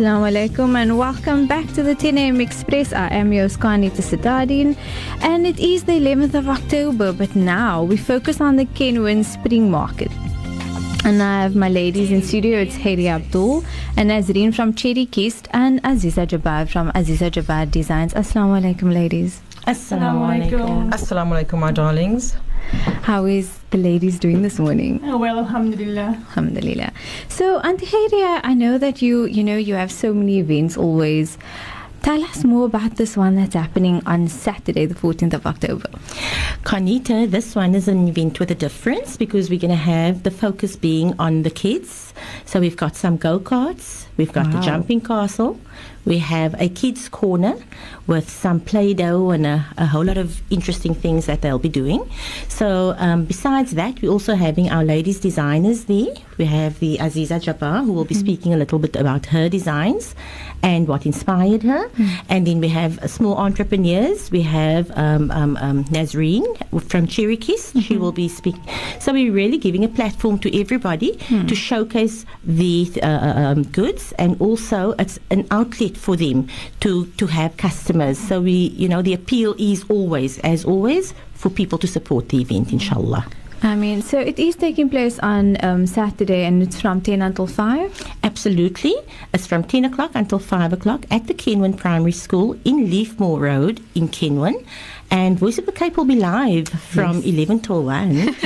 Assalamu alaikum and welcome back to the 10 a.m. Express. I am your Skanita Siddardin and it is the 11th of October, but now we focus on the Kenwyn Spring Market. And I have my ladies in studio. It's Heidi Abdul and Nazreen from Cherry Kist and Aziza Jabbar from Aziza Jabbar Designs. Assalamu alaikum, ladies. Assalamu alaikum. Assalamu alaikum, my darlings. How is the ladies doing this morning? Oh, well, alhamdulillah. Alhamdulillah. So, Auntie Heidi, I know that you have so many events always. Tell us more about this one that's happening on Saturday, the 14th of October. Carnita, this one is an event with a difference because we're going to have the focus being on the kids. So we've got some go-karts, we've got the jumping castle, we have a kids corner with some Play-Doh and a whole lot of interesting things that they'll be doing. So besides that, we're also having our ladies designers there. We have the Aziza Jabbar who will be speaking a little bit about her designs and what inspired her. And then we have small entrepreneurs. We have Nazreen from Cherry Kist. She will be speaking. So we're really giving a platform to everybody to showcase the goods, and also it's an outlet for them to have customers. So the appeal is always, as always, for people to support the event, inshallah. So it is taking place on Saturday and it's from 10 until 5? Absolutely. It's from 10 o'clock until 5 o'clock at the Kenwyn Primary School in Leafmore Road in Kenwyn. And Voice of the Cape will be live from 11 till 1.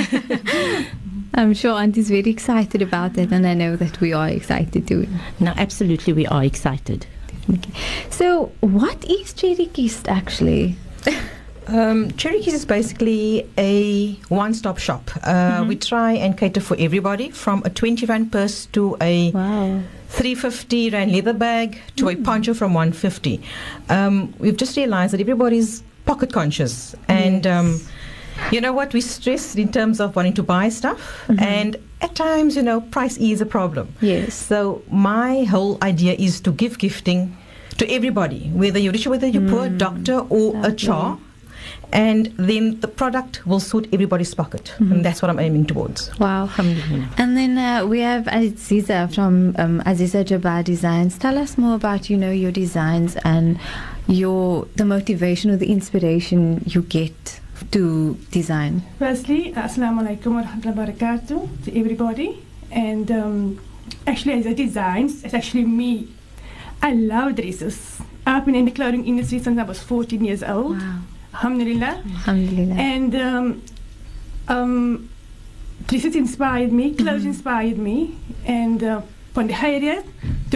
I'm sure Auntie's very excited about it, and I know that we are excited too. No, absolutely, we are excited. Okay. So what is Cherry Kist actually? Cherry Kist is basically a one-stop shop. We try and cater for everybody, from a 20 rand purse to a 350 rand leather bag to a poncho from 150. We've just realized that everybody's pocket conscious, and you know what, we stress in terms of wanting to buy stuff, and at times, price is a problem. Yes. So my whole idea is to give gifting to everybody, whether you're rich, whether you're poor, doctor or a char. And then the product will suit everybody's pocket. And that's what I'm aiming towards. Wow. And then we have Aziza from Aziza Jabbar Designs. Tell us more about, your designs and the motivation or the inspiration you get to design. Firstly, Assalamu alaikum wa rahmatullahi wa barakatuh to everybody. And actually, as a designs, it's actually me. I love dresses. I've been in the clothing industry since I was 14 years old. Wow. Alhamdulillah. Alhamdulillah. And dresses inspired me, clothes inspired me, and from the Hayriya to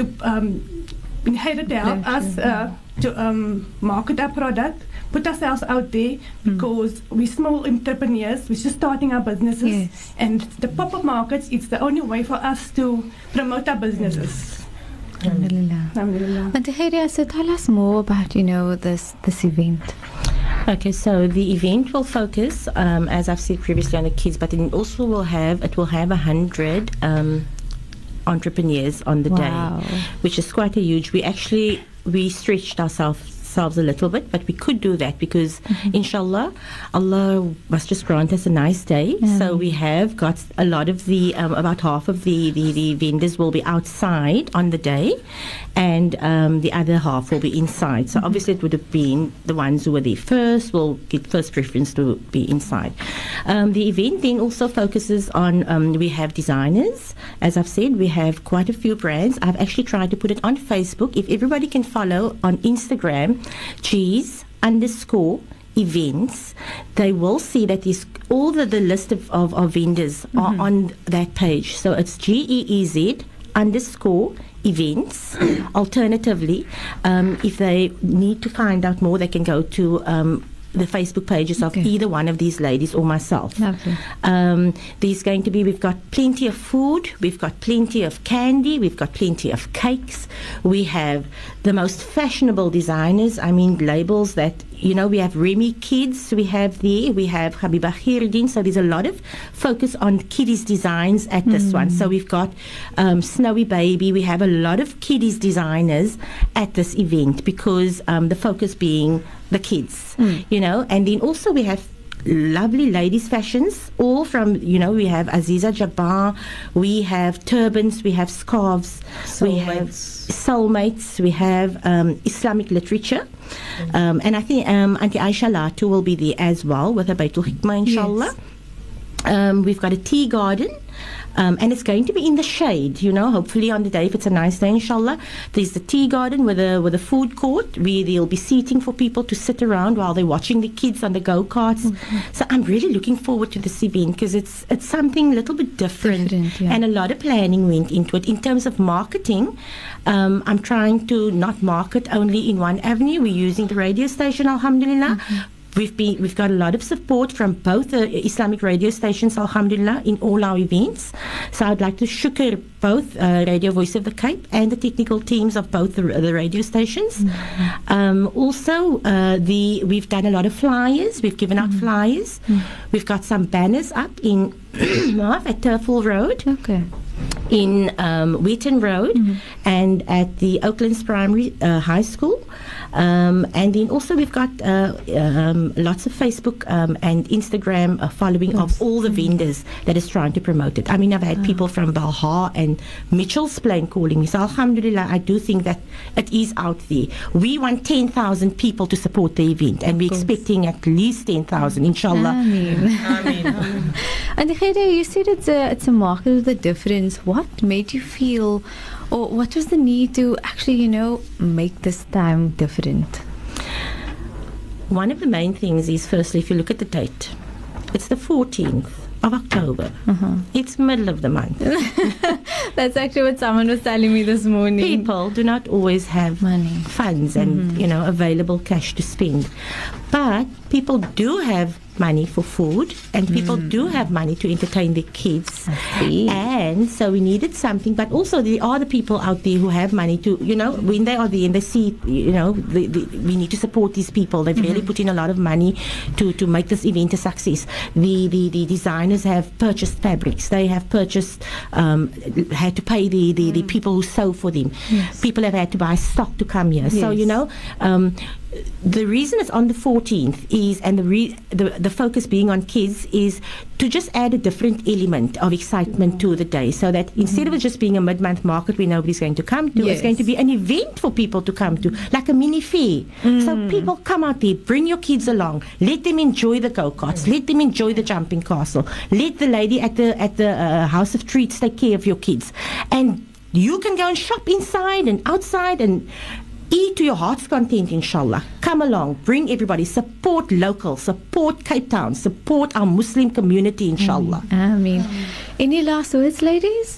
help us to market our product, put ourselves out there, because we're small entrepreneurs, we're just starting our businesses, and the pop-up markets, it's the only way for us to promote our businesses. Alhamdulillah. Alhamdulillah. But Heria, so tell us more about, this event. Okay, so the event will focus, as I've said previously, on the kids, but it also will have 100 entrepreneurs on the day, which is quite a huge. We stretched ourselves a little bit, but we could do that because inshallah Allah must just grant us a nice day. So we have got a lot of the about half of the vendors will be outside on the day, and the other half will be inside. So obviously it would have been the ones who were there first will get first preference to be inside. The event then also focuses on we have designers. As I've said, we have quite a few brands. I've actually tried to put it on Facebook. If everybody can follow on Instagram, Cheese_events, they will see that all the list of vendors are on that page. So it's GEEZ_events. Alternatively, if they need to find out more, they can go to the Facebook pages of either one of these ladies or myself. Lovely. We've got plenty of food, we've got plenty of candy, we've got plenty of cakes, we have the most fashionable designers, labels that, we have Remy Kids, we have Habiba Khairuddin, so there's a lot of focus on kiddies designs at this one. So we've got Snowy Baby, we have a lot of kiddies designers at this event because the focus being the kids, and then also we have lovely ladies' fashions, all from, we have Aziza Jabbar, we have turbans, we have scarves, we have soulmates, we have Islamic literature. And I think Auntie Aisha Latu will be there as well with her Baitul Hikmah, inshallah. Yes. We've got a tea garden. And it's going to be in the shade, hopefully on the day, if it's a nice day, inshallah. There's the tea garden with a food court where there'll be seating for people to sit around while they're watching the kids on the go-karts. So I'm really looking forward to this event because it's something a little bit different and a lot of planning went into it. In terms of marketing, I'm trying to not market only in one avenue. We're using the radio station, alhamdulillah. We've got a lot of support from both the Islamic radio stations, alhamdulillah, in all our events. So I'd like to shukr both Radio Voice of the Cape and the technical teams of both the radio stations. Also, we've done a lot of flyers. We've given out flyers. We've got some banners up in at Turfall Road. Okay. In Wheaton Road and at the Oaklands Primary High School. And then also we've got lots of Facebook and Instagram following of all the vendors that is trying to promote it. I mean, I've had people from Balha and Mitchell's Plain calling me. So alhamdulillah, I do think that it is out there. We want 10,000 people to support the event and we're expecting at least 10,000, inshallah. Ameen. And you said it's a market with a difference. What made you feel, or what was the need to actually, make this time different? One of the main things is, firstly, if you look at the date, it's the 14th of October. It's middle of the month. That's actually what someone was telling me this morning. People do not always have funds and, available cash to spend. But people do have money for food and people do have money to entertain their kids. And so we needed something, but also there are the people out there who have money to, when they are there and they see, we need to support these people. They've really put in a lot of money to make this event a success. The designers have purchased fabrics. They have purchased, had to pay the people who sew for them. People have had to buy stock to come here. So, the reason it's on the 14th is, and the focus being on kids, is to just add a different element of excitement to the day, so that instead of it just being a mid-month market where nobody's going to come to, it's going to be an event for people to come to, like a mini fair. So people come out there, bring your kids along, let them enjoy the go-karts, let them enjoy the jumping castle, let the lady at the House of Treats take care of your kids, and you can go and shop inside and outside and eat to your heart's content, inshallah. Come along, bring everybody, support local, support Cape Town, support our Muslim community, inshallah. Ameen. Any last words, ladies?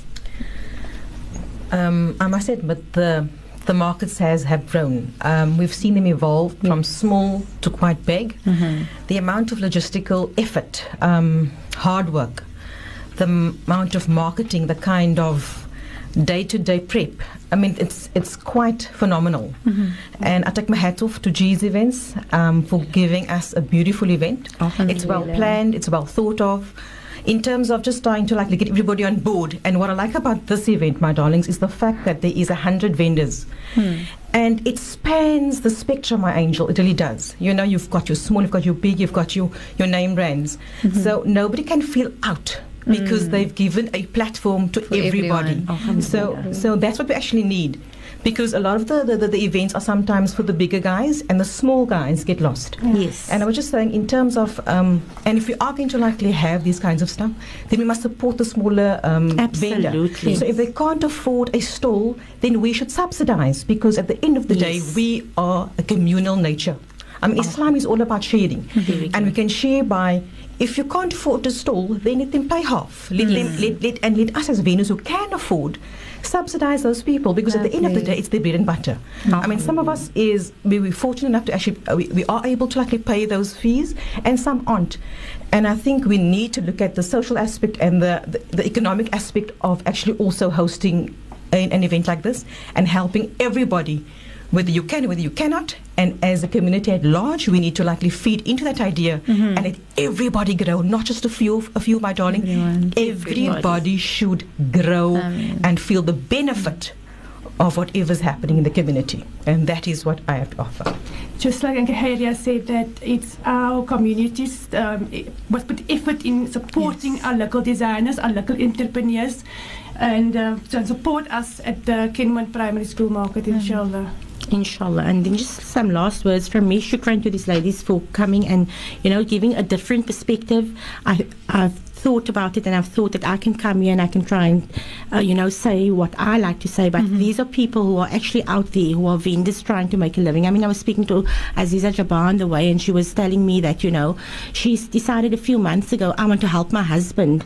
I must admit the markets have grown. We've seen them evolve from small to quite big. The amount of logistical effort, hard work, the amount of marketing, the kind of day-to-day prep, I mean, it's quite phenomenal. And I take my hat off to G's Events for giving us a beautiful event. It's well planned, it's well thought of, in terms of just trying to get everybody on board. And what I like about this event, my darlings, is the fact that there is 100 vendors. And it spans the spectrum, my angel. It really does. You've got your small, you've got your big, you've got your name brands. So nobody can feel out, because they've given a platform to everybody. So that's what we actually need, because a lot of the events are sometimes for the bigger guys and the small guys get lost. Yes. And I was just saying, in terms of, and if we are going to likely have these kinds of stuff, then we must support the smaller vendor. So if they can't afford a stall, then we should subsidize, because at the end of the day, we are a communal nature. I mean, Islam is all about sharing. And we can share by, if you can't afford a stall, then let them pay half. Let us as vendors who can afford subsidize those people, because at the end of the day, it's their bread and butter. I mean, some of us we're fortunate enough to actually, we are able to pay those fees, and some aren't. And I think we need to look at the social aspect and the economic aspect of actually also hosting an event like this and helping everybody, whether you can, whether you cannot. And as a community at large, we need to feed into that idea and let everybody grow, not just a few, my darling. Everybody should grow and feel the benefit of whatever's happening in the community. And that is what I have to offer. Just like Ankeheria said, that it's our communities must put effort in supporting our local designers, our local entrepreneurs, and to support us at the Kenwood Primary School Market, inshallah. Inshallah. And then just some last words from me. Shukran to these ladies for coming and, giving a different perspective. I've thought about it, and I've thought that I can come here and I can try and, say what I like to say. But these are people who are actually out there, who are vendors trying to make a living. I mean, I was speaking to Aziza Jabbar on the way, and she was telling me that, she's decided a few months ago, I want to help my husband,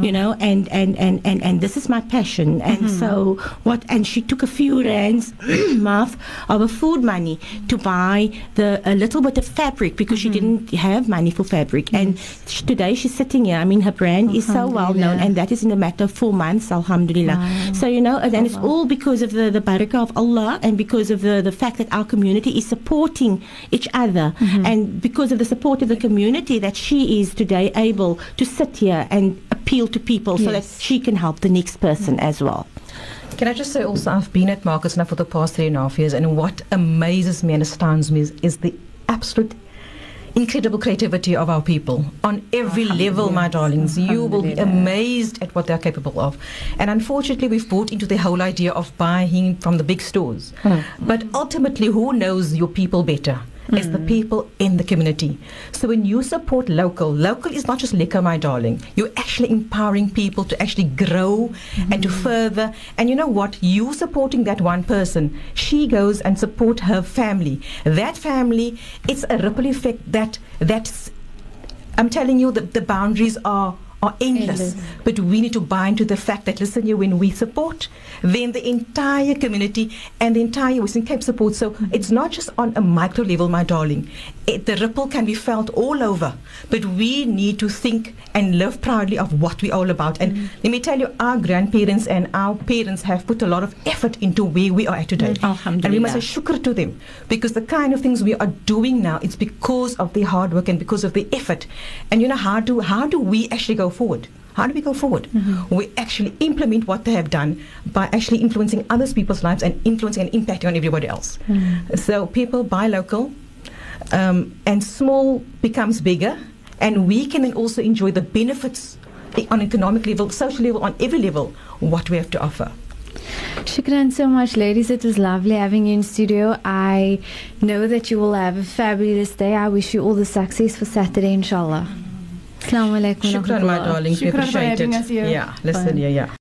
and this is my passion. And so and she took a few rands of her food money to buy a little bit of fabric, because she didn't have money for fabric. And today she's sitting here. I mean, her brand is so well known, and that is in a matter of 4 months, alhamdulillah. Wow. So, and it's all because of the barakah of Allah, and because of the fact that our community is supporting each other, and because of the support of the community that she is today able to sit here and appeal to people so that she can help the next person as well. Can I just say also, I've been at markets now for the past 3.5 years, and what amazes me and astounds me is the absolute incredible creativity of our people on every level, my darlings. You will be amazed at what they're capable of. And unfortunately, we've bought into the whole idea of buying from the big stores. But ultimately, who knows your people better? It's the people in the community. So when you support local is not just liquor, my darling. You're actually empowering people to actually grow and to further. And you know what? You supporting that one person, she goes and support her family. That family, it's a ripple effect that's, I'm telling you, that the boundaries are endless. But we need to buy into the fact that, listen here, when we support, then the entire community and the entire Western Cape supports. So it's not just on a micro level, my darling. The ripple can be felt all over. But we need to think and live proudly of what we're all about. And let me tell you, our grandparents and our parents have put a lot of effort into where we are at today. And we must say shukr to them, because the kind of things we are doing now, it's because of their hard work and because of the effort. And how do we actually go forward? How do we go forward? We actually implement what they have done by actually influencing other people's lives and influencing and impacting on everybody else. So people buy local, and small becomes bigger, and we can then also enjoy the benefits on economic level, social level, on every level, what we have to offer. Shukran so much, ladies. It was lovely having you in studio. I know that you will have a fabulous day. I wish you all the success for Saturday, inshallah. Assalamu alaikum. Shukran, my darling. We appreciate it. Having us here. Yeah, listen, yeah.